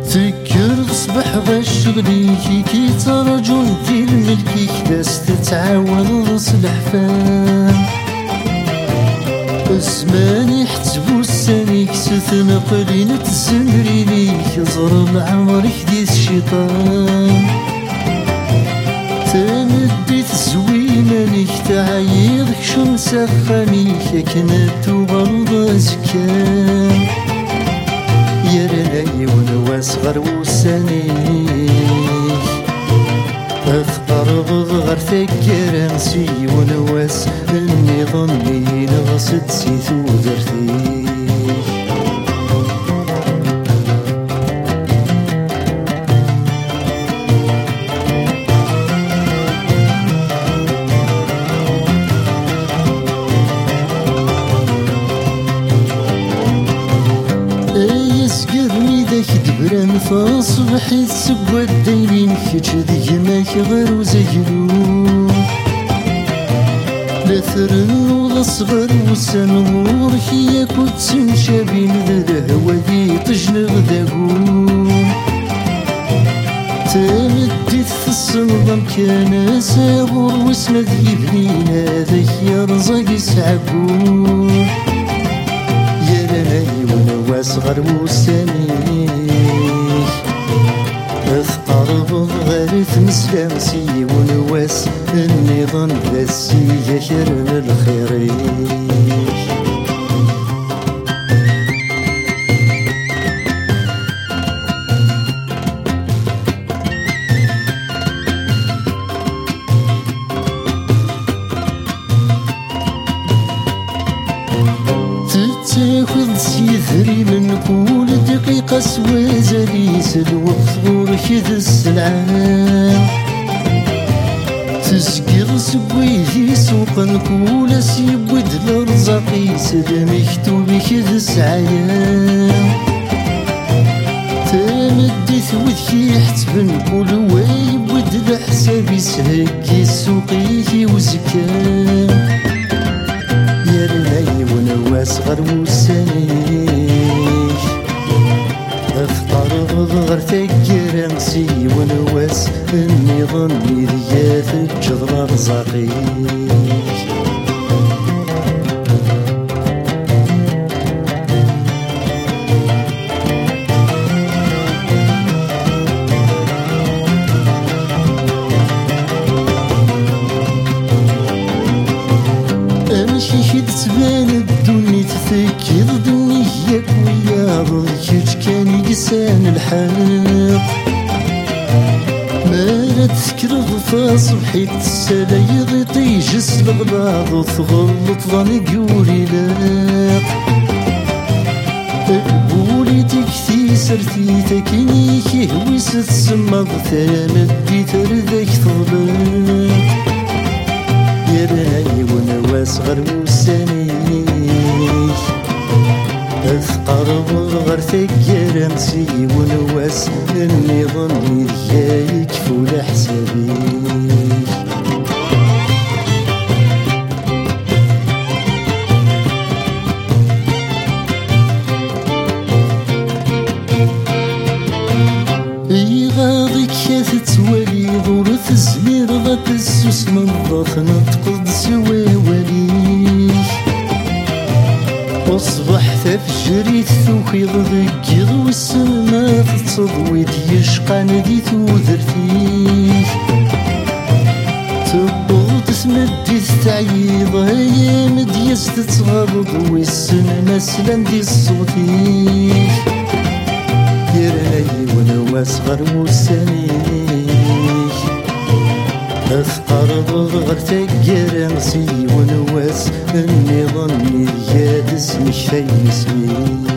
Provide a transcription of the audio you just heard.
تذكر صبح غشغليكي كي ترجون في الملكي كداس تتعاون ضص الحفان اسماني حتبو السانيك ستنقلين تسمري ليك زرب عمرك ديس الشيطان تمدي تزوينانيك تعيضك شمس خانيك كنت وغلظ زكان يا رناي ونواس غر وسانيك أثقرب غر ثقر أمسي ونواس إني ظني نغصد سيثو درتيك يسقرني ذاك دبران فاصبحي تسقوى الدينين كيتش ديماك غير وزيلو لا ثرن ولا صغر وسنور كياك وتسنشابين ذا الهوا ذي تجنغ داقون تمديت في الصنظم كان ساغور وسند يبنين هذاك يا رزاق يسعقون ونواس غر وسانيك اثقرب غير تمسلامسي ونواس النظام داسي يكرم الخيريك تاخذ سيثري من كل دقيقة سوى زليس الوقت غورك ذا السلعان تسقر سقويه سوق نكول سيبود الرزاقي سدا مكتوبك ذا السعيان تمديت وذكي حتبن كل ويبود الحساب يسهكي سوقيه وزكان يا رناي ونواس غر وسانيك اثقرب غر ثقر امسي ونواس اني ظني ذيات الجضر رزاقيك امشي تبان الدنيا تفكر دنياك ويا ضيك كان يقسان الحق ما لا تذكر ضفا صبحي تسالى يضيطي جس الغلاظ وتغلط ظني قولي لاق بوليتك في سرتي تكني كيهوي ستسمض ثامدي تردك تظلق يا راني ونواس غر وسانيك اثقرب غر ثقر امسي ونواس اني ظني ذياك فول حسابيك غاضيك يا تتولي ضورث الزمير ضات السوس من ضاثنا تقض سوى وليك وصبح تفجري تثوخي ضدك والسما تتصدوي يشقان دي تودرتيك تبغ تسمدي تتعيض يا مدياس تتغرض والسما سلام دي الصوتيك يا راني ونواس غر وسانيك اثقرب غر ثقر امسي ونواس اني ظني ذياد اسمك في اسمي